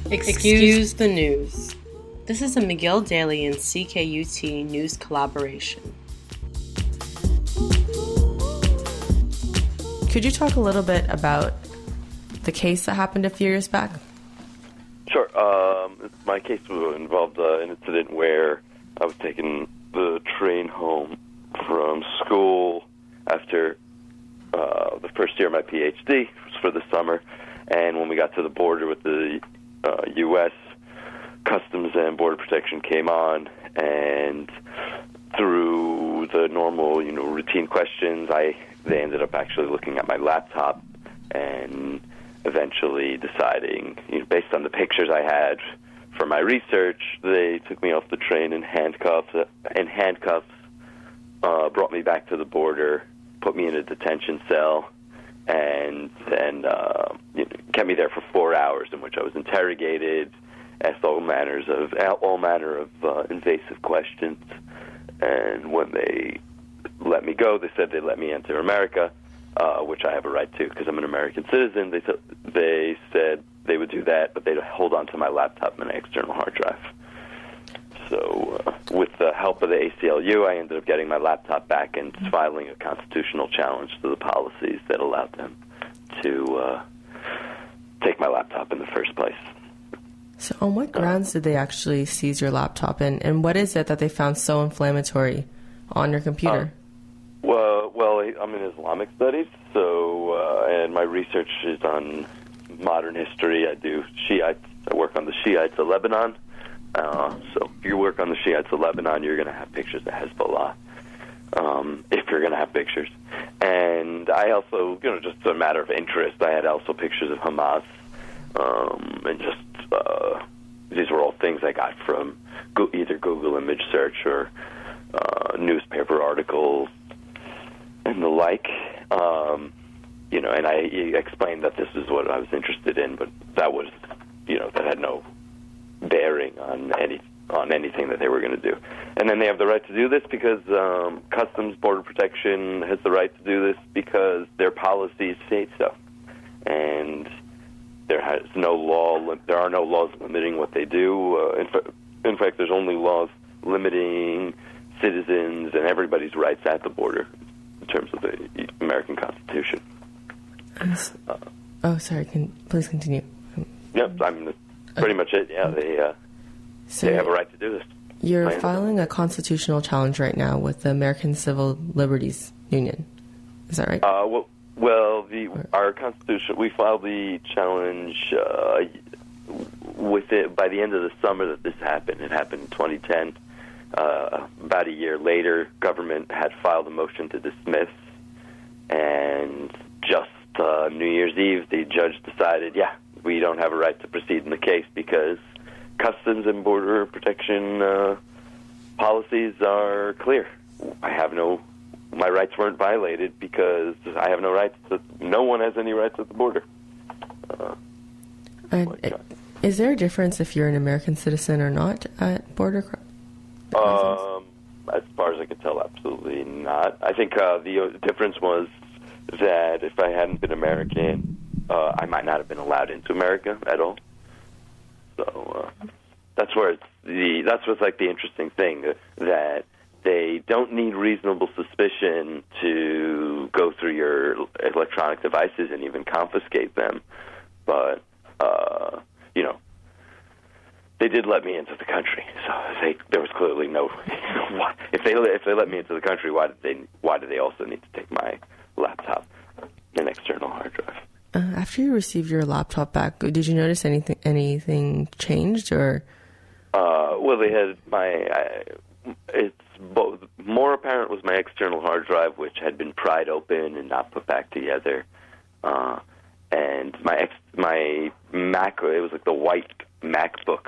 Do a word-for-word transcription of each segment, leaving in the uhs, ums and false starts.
Excuse the News. This is a McGill Daily and C K U T news collaboration. Could you talk a little bit about the case that happened a few years back? Sure. Um, my case involved uh, an incident where I was taking the train home from school after uh, the first year of my P H D for the summer, and when we got to the border with the uh, U S, Customs and Border Protection came on, and through the normal, you know, routine questions, I they ended up actually looking at my laptop and eventually deciding, you know, based on the pictures I had for my research, they took me off the train in handcuffs, and handcuffs uh, brought me back to the border, put me in a detention cell, and then uh, you know, kept me there for four hours, in which I was interrogated, asked all manners of all manner of uh, invasive questions, and when they let me go, they said they'd let me enter America, uh, which I have a right to because I'm an American citizen. They th- they said they would do that, but they'd hold on to my laptop and an external hard drive. So uh, with the help of the A C L U, I ended up getting my laptop back and filing a constitutional challenge to the policies that allowed them to uh, take my laptop in the first place. So on what grounds did they actually seize your laptop, and, and what is it that they found so inflammatory on your computer? Uh, well, well, I'm in Islamic studies, so uh, and my research is on modern history. I do Shiites. I work on the Shiites of Lebanon. Uh, so if you work on the Shiites of Lebanon, you're going to have pictures of Hezbollah, um, if you're going to have pictures. And I also, you know, just a matter of interest, I had also pictures of Hamas, um, and just, uh, these were all things I got from go- either Google image search or uh, newspaper articles and the like. Um, you know, and I explained that this is what I was interested in, but that was, you know, that had no bearing on any on anything that they were going to do. And then they have the right to do this because um, Customs Border Protection has the right to do this because their policies say so. And there has no law. There are no laws limiting what they do. Uh, in, fa- in fact, there's only laws limiting citizens and everybody's rights at the border in terms of the American Constitution. Uh, oh, sorry. Can please continue? Yep, I'm. Pretty much it, yeah. They uh, so they have a right to do this. You're filing a constitutional challenge right now with the American Civil Liberties Union. Is that right? Uh, well, well, the our constitution. We filed the challenge uh, with it by the end of the summer that this happened. It happened in twenty ten. Uh, about a year later, government had filed a motion to dismiss, and just uh, New Year's Eve, the judge decided, yeah, we don't have a right to proceed in the case because Customs and Border Protection uh, policies are clear. I have no, my rights weren't violated because I have no rights. To, no one has any rights at the border. Uh, uh, is there a difference if you're an American citizen or not at border crossings? Um, as far as I could tell, absolutely not. I think uh, the difference was that if I hadn't been American, Uh, I might not have been allowed into America at all. So uh, that's where it's the that's what's like the interesting thing, uh, that they don't need reasonable suspicion to go through your electronic devices and even confiscate them. But uh, you know, they did let me into the country, so they, there was clearly no. if they if they let me into the country, why did they why did they also need to take my laptop and external hard drive? Uh, after you received your laptop back, did you notice anything anything changed, or? Uh, well, they had my. I, it's both. More apparent was my external hard drive, which had been pried open and not put back together, uh, and my ex, my Mac. It was like the white MacBook,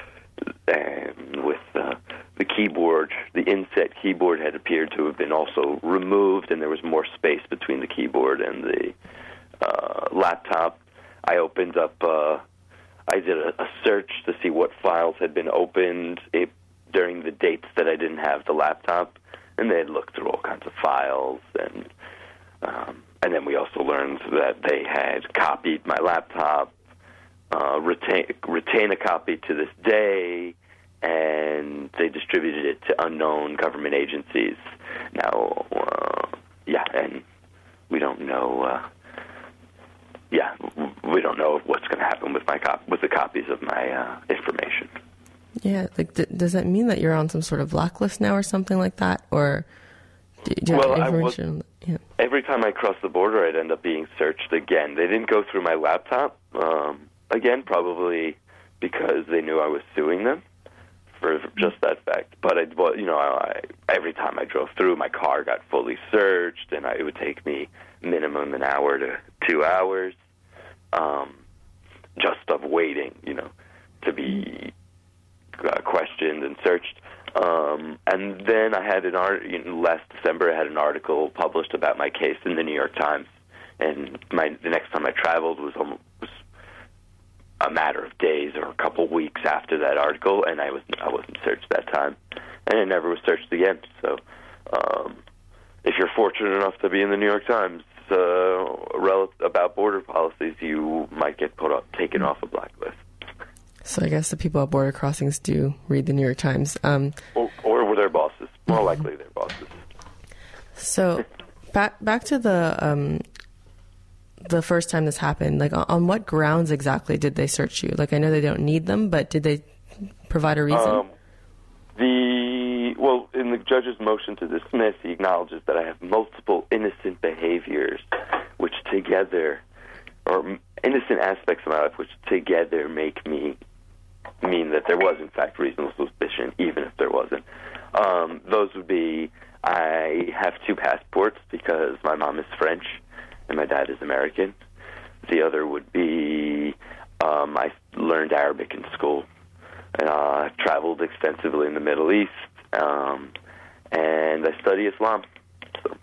and with uh, the keyboard, the inset keyboard had appeared to have been also removed, and there was more space between the keyboard and the Uh, laptop. I opened up, uh, I did a, a search to see what files had been opened it, during the dates that I didn't have the laptop, and they had looked through all kinds of files, and um, and then we also learned that they had copied my laptop uh, retain retain a copy to this day, and they distributed it to unknown government agencies. Now, uh, yeah, and we don't know. Uh, yeah, we don't know what's going to happen with my cop- with the copies of my uh, information. Yeah, like th- does that mean that you're on some sort of blacklist now or something like that, or do, do you well, have information? I was, yeah. Every time I cross the border, I'd end up being searched again. They didn't go through my laptop um, again, probably because they knew I was suing them for just that fact. But I, well, you know, I, every time I drove through, my car got fully searched, and I, it would take me minimum an hour to two hours, um, just of waiting, you know, to be uh, questioned and searched. Um, and then I had an art. You know, last December, I had an article published about my case in the New York Times. And my the next time I traveled was almost was a matter of days or a couple weeks after that article, and I was I wasn't searched that time, and I never was searched again. So, um, if you're fortunate enough to be in the New York Times uh, rel- about border policies, you might get put up taken off a blacklist. So I guess the people at border crossings do read the New York Times. Um, or, or their bosses. More likely their bosses. So back back to the um, the first time this happened. Like, on, on what grounds exactly did they search you? Like, I know they don't need them, but did they provide a reason? Um, the well, in the judge's motion to dismiss, he acknowledges that I have multiple innocent behaviors, which together, or innocent aspects of my life, which together make me mean that there was, in fact, reasonable suspicion, even if there wasn't. Um, those would be, I have two passports because my mom is French and my dad is American. The other would be, um, I learned Arabic in school. Uh, I've traveled extensively in the Middle East, um, and I study Islam. So.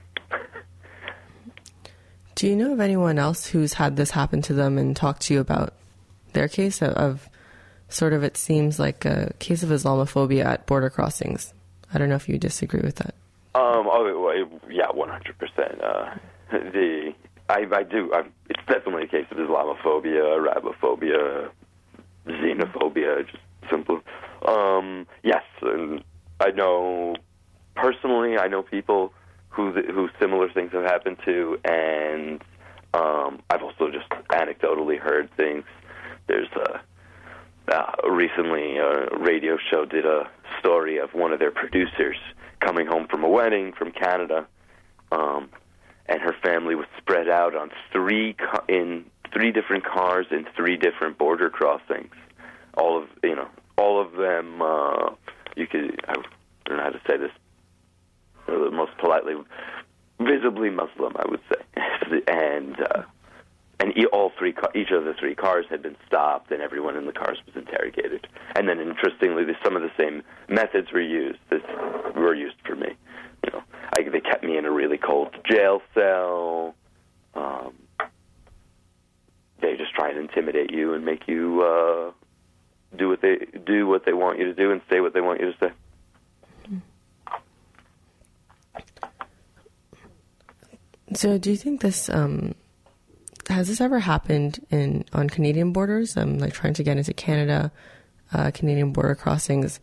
Do you know of anyone else who's had this happen to them and talked to you about their case of, of sort of, it seems like a case of Islamophobia at border crossings? I don't know if you disagree with that. Um, oh, yeah, one hundred percent. Uh, the I, I do. I'm, it's definitely a case of Islamophobia, Arabophobia, xenophobia, just simple. Um, yes, and I know personally. I know people who who similar things have happened to, and um, I've also just anecdotally heard things. There's a uh, recently a radio show did a story of one of their producers coming home from a wedding from Canada, um, and her family was spread out on three ca- in three different cars in three different border crossings. All of you know, all of them. Uh, you could I don't know how to say this. Uh, most politely, visibly Muslim, I would say, and uh, and e- all three, ca- each of the three cars had been stopped, and everyone in the cars was interrogated. And then, interestingly, some of the same methods were used. This were used for me. You know, I, they kept me in a really cold jail cell. Um, they just try and intimidate you and make you uh, do what they do what they want you to do and say what they want you to say. So do you think this, um, has this ever happened in on Canadian borders? Um, like trying to get into Canada, uh, Canadian border crossings?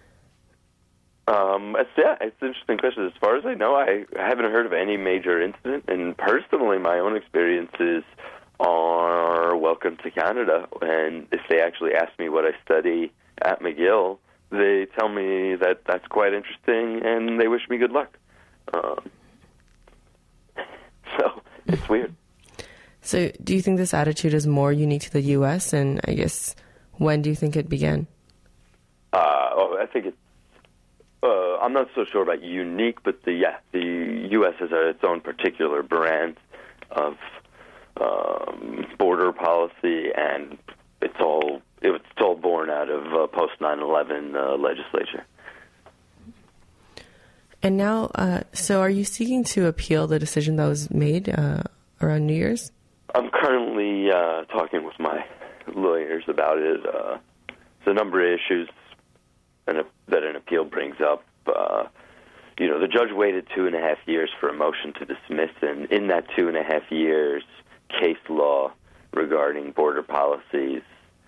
Um, it's, yeah, it's an interesting question. As far as I know, I, I haven't heard of any major incident, and personally, my own experiences are welcome to Canada. And if they actually ask me what I study at McGill, they tell me that that's quite interesting, and they wish me good luck. Um, So, it's weird. So, do you think this attitude is more unique to the U S? And I guess, when do you think it began? Uh, oh, I think it's, uh, I'm not so sure about unique, but the, yeah, the U S has a, its own particular brand of um, border policy, and it's all, it's all born out of uh, post nine eleven uh, legislature. And now, uh, so are you seeking to appeal the decision that was made uh, around New Year's? I'm currently uh, talking with my lawyers about it. Uh, there's a number of issues an, that an appeal brings up. Uh, you know, the judge waited two and a half years for a motion to dismiss, and in that two and a half years, case law regarding border policies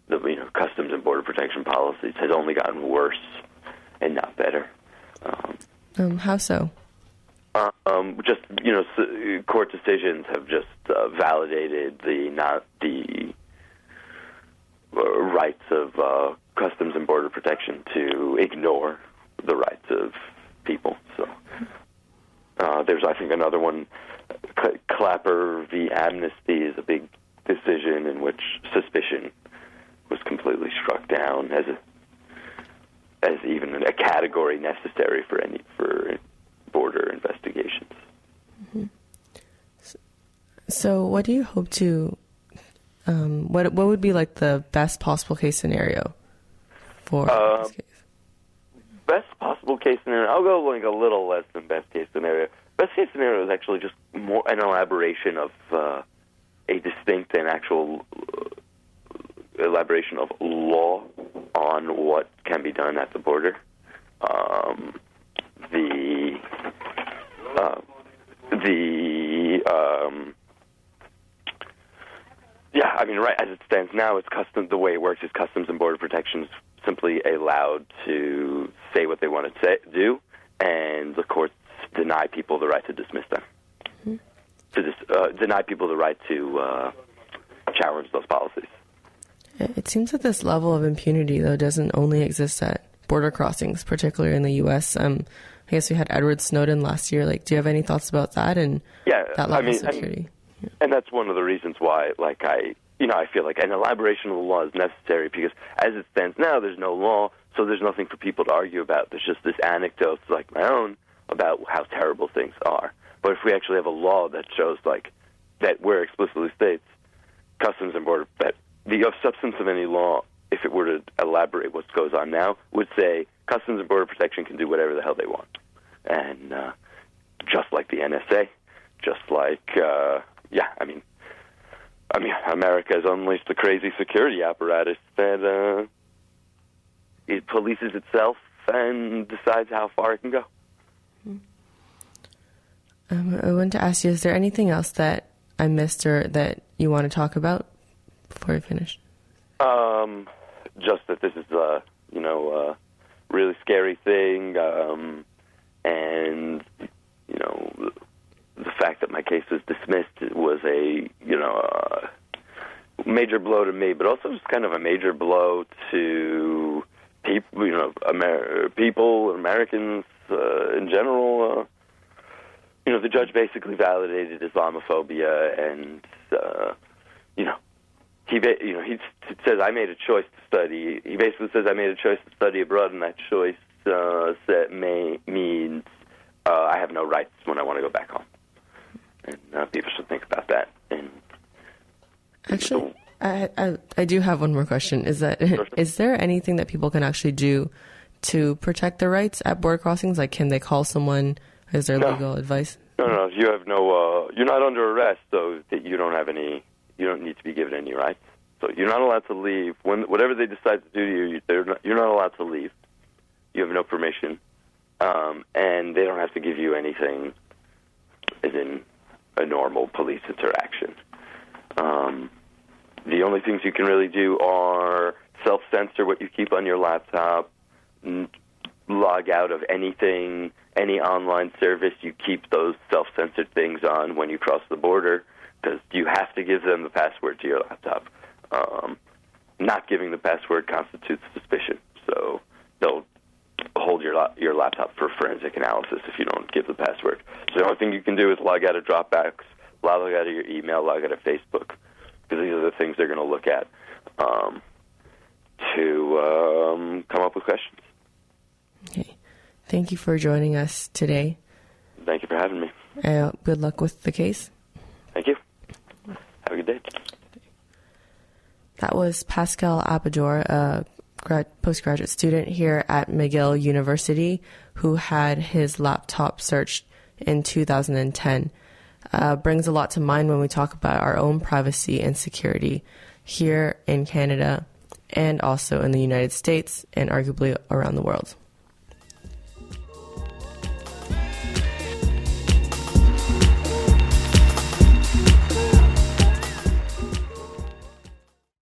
the you know Customs and Border Protection policies has only gotten worse and not better. Um, um, how so? Um, just you know, court decisions have just uh, validated the not the uh, rights of uh, Customs and Border Protection to ignore the rights of people. So uh, there's, I think, another one. Clapper v. Amnesty is a big decision in which suspicion was completely struck down as a as even a category necessary for any for border investigations. Mm-hmm. So, what do you hope to? Um, what what would be like the best possible case scenario for uh, this case? Best possible case scenario. I'll go like a little less than best case scenario. Best case scenario is actually just more an elaboration of uh, a distinct and actual uh, elaboration of law on what can be done at the border. Um, the uh, the um, yeah, I mean, right as it stands now, it's custom. The way it works is Customs and Border Protection is simply allowed to say what they want to say, do, and the courts deny people the right to dismiss them. Mm-hmm. To dis, uh, deny people the right to uh, challenge those policies. It seems that this level of impunity, though, doesn't only exist at border crossings, particularly in the U S. Um, I guess we had Edward Snowden last year. Like, do you have any thoughts about that and yeah, that level I mean, of security? And, yeah. and that's one of the reasons why, like, I, you know, I feel like an elaboration of the law is necessary because as it stands now, there's no law, so there's nothing for people to argue about. There's just this anecdote, like my own, about how terrible things are. But if we actually have a law that shows, like, that where explicitly states Customs and Border, that the substance of any law, if it were to elaborate what goes on now, would say Customs and Border Protection can do whatever the hell they want. And uh, just like the N S A, just like, uh, yeah, I mean, I mean, America has unleashed a crazy security apparatus that uh, it polices itself and decides how far it can go. Um, I wanted to ask you, is there anything else that I missed or that you want to talk about before we finish? Um, just that this is a, you know, a really scary thing, um, and, you know, the fact that my case was dismissed was a, you know, a major blow to me, but also just kind of a major blow to people, you know, Amer- people, Americans uh, in general. Uh, you know, the judge basically validated Islamophobia, and uh, you know, he ba- you know he says I made a choice to study. He basically says I made a choice to study abroad, and that choice uh, that may means uh, I have no rights when I want to go back home. And uh, people should think about that. And actually, I, I I do have one more question. Is that sure. is there anything that people can actually do to protect their rights at border crossings? Like, can they call someone? Is there no. legal advice? No, no, you have no. Uh, you're not under arrest, so that you don't have any. You don't need to be given any rights. So you're not allowed to leave. When whatever they decide to do to you, they're not, you're not allowed to leave. You have no permission, um, and they don't have to give you anything, as in a normal police interaction. Um, the only things you can really do are self-censor what you keep on your laptop, n- log out of anything, any online service. You keep those self-censored things on when you cross the border, because you have to give them the password to your laptop. Um, not giving the password constitutes suspicion, so they'll hold your la- your laptop for forensic analysis if you don't give the password. So the only thing you can do is log out of Dropbox, log out of your email, log out of Facebook, because these are the things they're going to look at um, to um, come up with questions. Okay. Thank you for joining us today. Thank you for having me. Uh, good luck with the case. Thank you. Have a good day. That was Pascal Apador, a grad- postgraduate student here at McGill University, who had his laptop searched in two thousand ten. Uh, brings a lot to mind when we talk about our own privacy and security here in Canada and also in the United States and arguably around the world.